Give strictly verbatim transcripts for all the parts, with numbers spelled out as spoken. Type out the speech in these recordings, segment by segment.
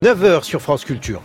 neuf heures sur France Culture.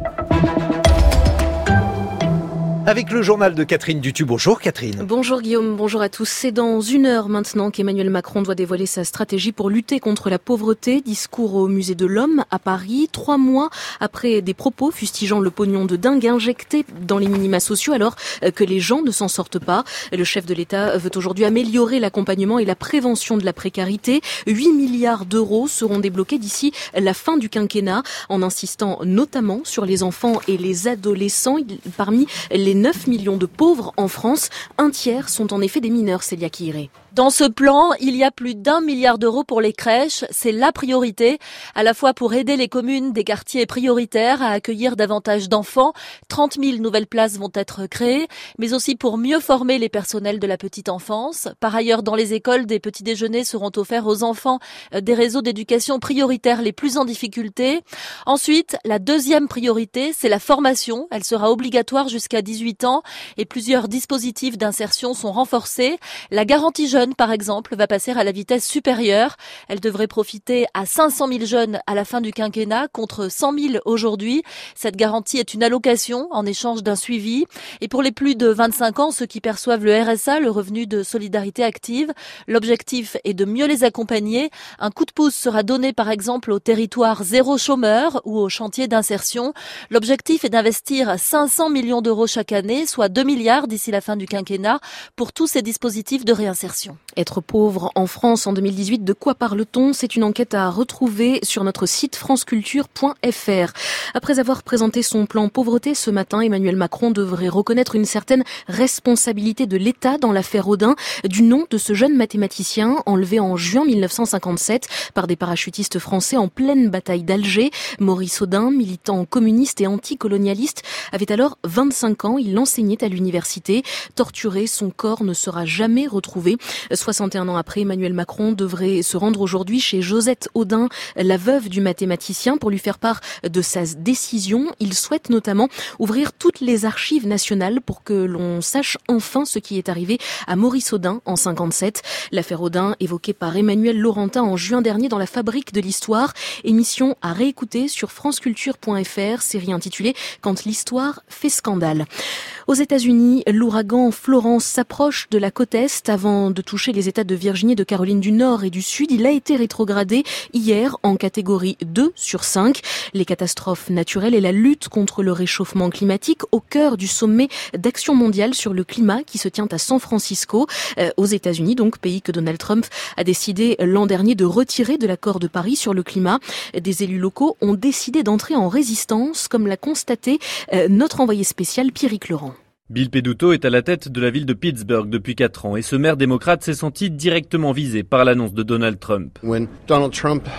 Avec le journal de Catherine Dutu. Bonjour Catherine. Bonjour Guillaume, bonjour à tous. C'est dans une heure maintenant qu'Emmanuel Macron doit dévoiler sa stratégie pour lutter contre la pauvreté. Discours au Musée de l'Homme à Paris, trois mois après des propos fustigeant le pognon de dingue injecté dans les minima sociaux alors que les gens ne s'en sortent pas. Le chef de l'État veut aujourd'hui améliorer l'accompagnement et la prévention de la précarité. huit milliards d'euros seront débloqués d'ici la fin du quinquennat en insistant notamment sur les enfants et les adolescents. Parmi les neuf millions de pauvres en France, un tiers sont en effet des mineurs, Célia Quiré. Dans ce plan, il y a plus d'un milliard d'euros pour les crèches. C'est la priorité, à la fois pour aider les communes des quartiers prioritaires à accueillir davantage d'enfants. trente mille nouvelles places vont être créées, mais aussi pour mieux former les personnels de la petite enfance. Par ailleurs, dans les écoles, des petits déjeuners seront offerts aux enfants des réseaux d'éducation prioritaires les plus en difficulté. Ensuite, la deuxième priorité, c'est la formation. Elle sera obligatoire jusqu'à dix-huit ans et plusieurs dispositifs d'insertion sont renforcés. La garantie jeune, par exemple, va passer à la vitesse supérieure. Elle devrait profiter à cinq cent mille jeunes à la fin du quinquennat contre cent mille aujourd'hui. Cette garantie est une allocation en échange d'un suivi. Et pour les plus de vingt-cinq ans, ceux qui perçoivent le R S A, le revenu de solidarité active, l'objectif est de mieux les accompagner. Un coup de pouce sera donné par exemple au territoire zéro chômeur ou au chantier d'insertion. L'objectif est d'investir cinq cents millions d'euros chaque année, soit deux milliards d'ici la fin du quinquennat, pour tous ces dispositifs de réinsertion. Être pauvre en France en deux mille dix-huit, de quoi parle-t-on ? C'est une enquête à retrouver sur notre site franceculture point f r. Après avoir présenté son plan pauvreté ce matin, Emmanuel Macron devrait reconnaître une certaine responsabilité de l'État dans l'affaire Audin, du nom de ce jeune mathématicien enlevé en juin mille neuf cent cinquante-sept par des parachutistes français en pleine bataille d'Alger. Maurice Audin, militant communiste et anticolonialiste, avait alors vingt-cinq ans. Il enseignait à l'université. Torturé, son corps ne sera jamais retrouvé. soixante et un ans après, Emmanuel Macron devrait se rendre aujourd'hui chez Josette Audin, la veuve du mathématicien, pour lui faire part de sa décision. Il souhaite notamment ouvrir toutes les archives nationales pour que l'on sache enfin ce qui est arrivé à Maurice Audin en cinquante-sept. L'affaire Audin, évoquée par Emmanuel Laurentin en juin dernier dans La Fabrique de l'Histoire. Émission à réécouter sur franceculture point f r, série intitulée « Quand l'histoire fait scandale ». Aux États-Unis, l'ouragan Florence s'approche de la côte Est avant de toucher les États de Virginie, de Caroline du Nord et du Sud. Il a été rétrogradé hier en catégorie deux sur cinq. Les catastrophes naturelles et la lutte contre le réchauffement climatique au cœur du sommet d'action mondiale sur le climat qui se tient à San Francisco, euh, aux États-Unis, donc pays que Donald Trump a décidé l'an dernier de retirer de l'accord de Paris sur le climat. Des élus locaux ont décidé d'entrer en résistance, comme l'a constaté euh, notre envoyé spécial Pierrick Laurent. Bill Peduto est à la tête de la ville de Pittsburgh depuis quatre ans et ce maire démocrate s'est senti directement visé par l'annonce de Donald Trump. Quand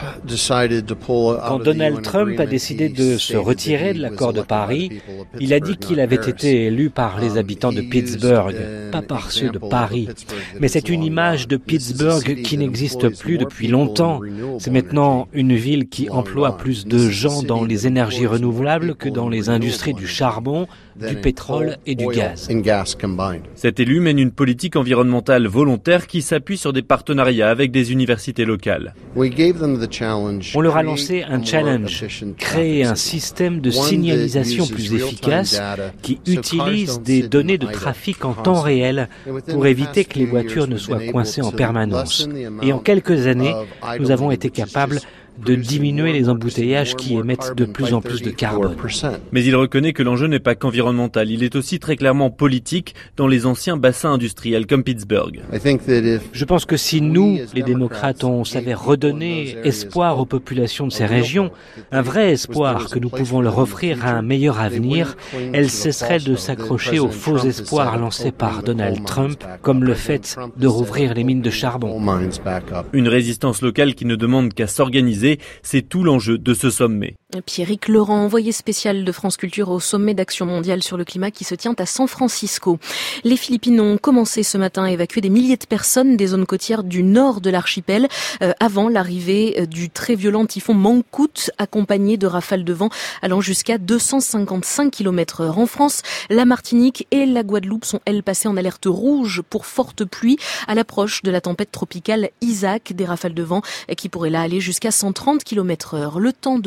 Donald Trump a décidé de se retirer de l'accord de Paris, il a dit qu'il avait été élu par les habitants de Pittsburgh, pas par ceux de Paris. Mais c'est une image de Pittsburgh qui n'existe plus depuis longtemps. C'est maintenant une ville qui emploie plus de gens dans les énergies renouvelables que dans les industries du charbon, du pétrole et du gaz. Cet élu mène une politique environnementale volontaire qui s'appuie sur des partenariats avec des universités locales. On leur a lancé un challenge, créer un système de signalisation plus efficace qui utilise des données de trafic en temps réel pour éviter que les voitures ne soient coincées en permanence. Et en quelques années, nous avons été capables de diminuer les embouteillages qui émettent de plus en plus de carbone. Mais il reconnaît que l'enjeu n'est pas qu'environnemental, il est aussi très clairement politique dans les anciens bassins industriels comme Pittsburgh. Je pense que si nous, les démocrates, on savait redonner espoir aux populations de ces régions, un vrai espoir que nous pouvons leur offrir à un meilleur avenir, elles cesseraient de s'accrocher aux faux espoirs lancés par Donald Trump, comme le fait de rouvrir les mines de charbon. Une résistance locale qui ne demande qu'à s'organiser. C'est tout l'enjeu de ce sommet. Pierrick Laurent, envoyé spécial de France Culture au sommet d'action mondiale sur le climat qui se tient à San Francisco. Les Philippines ont commencé ce matin à évacuer des milliers de personnes des zones côtières du nord de l'archipel euh, avant l'arrivée du très violent typhon Mangkhut, accompagné de rafales de vent allant jusqu'à deux cent cinquante-cinq kilomètres heure. En France, la Martinique et la Guadeloupe sont elles passées en alerte rouge pour forte pluie à l'approche de la tempête tropicale Isaac, des rafales de vent qui pourraient là aller jusqu'à cent trente kilomètres heure. Le temps de ce jeudi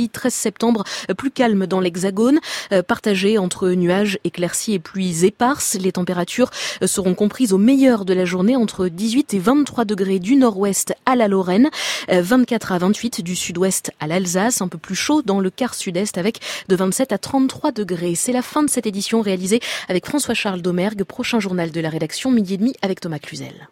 vendredi treize septembre plus calme dans l'Hexagone, partagé entre nuages, éclaircies et pluies éparses. Les températures seront comprises au meilleur de la journée entre dix-huit et vingt-trois degrés du nord-ouest à la Lorraine, vingt-quatre à vingt-huit du sud-ouest à l'Alsace, un peu plus chaud dans le quart sud-est avec de vingt-sept à trente-trois degrés. C'est la fin de cette édition réalisée avec François-Charles Domergue. Prochain journal de la rédaction, midi et demi avec Thomas Cluzel.